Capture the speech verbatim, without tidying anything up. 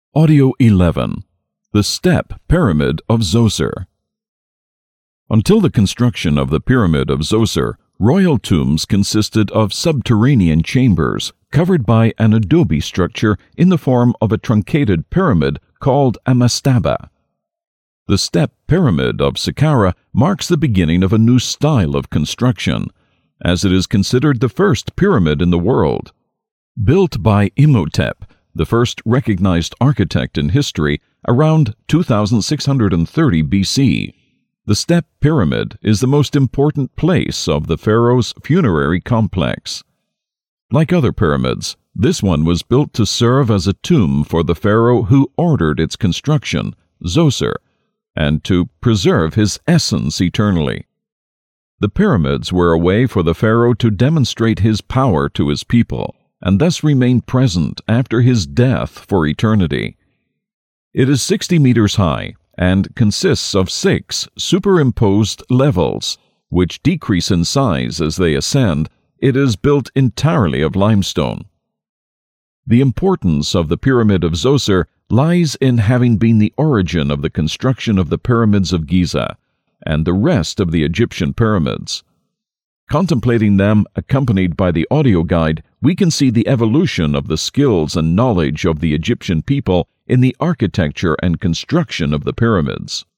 Audio eleven. The Step Pyramid of Zoser. Until the construction of the Pyramid of Zoser, royal tombs consisted of subterranean chambers covered by an adobe structure in the form of a truncated pyramid called a mastaba. The Step Pyramid of Saqqara marks the beginning of a new style of construction, as it is considered the first pyramid in the world. Built by Imhotep, the first recognized architect in history, around two thousand six hundred thirty B C, the Step Pyramid is the most important place of the pharaoh's funerary complex. Like other pyramids, this one was built to serve as a tomb for the pharaoh who ordered its construction, Zoser, and to preserve his essence eternally. The pyramids were a way for the pharaoh to demonstrate his power to his people, and thus remain present after his death for eternity. It is sixty meters high and consists of six superimposed levels, which decrease in size as they ascend. It is built entirely of limestone. The importance of the Pyramid of Zoser lies in having been the origin of the construction of the pyramids of Giza and the rest of the Egyptian pyramids. Contemplating them accompanied by the audio guide, we can see the evolution of the skills and knowledge of the Egyptian people in the architecture and construction of the pyramids.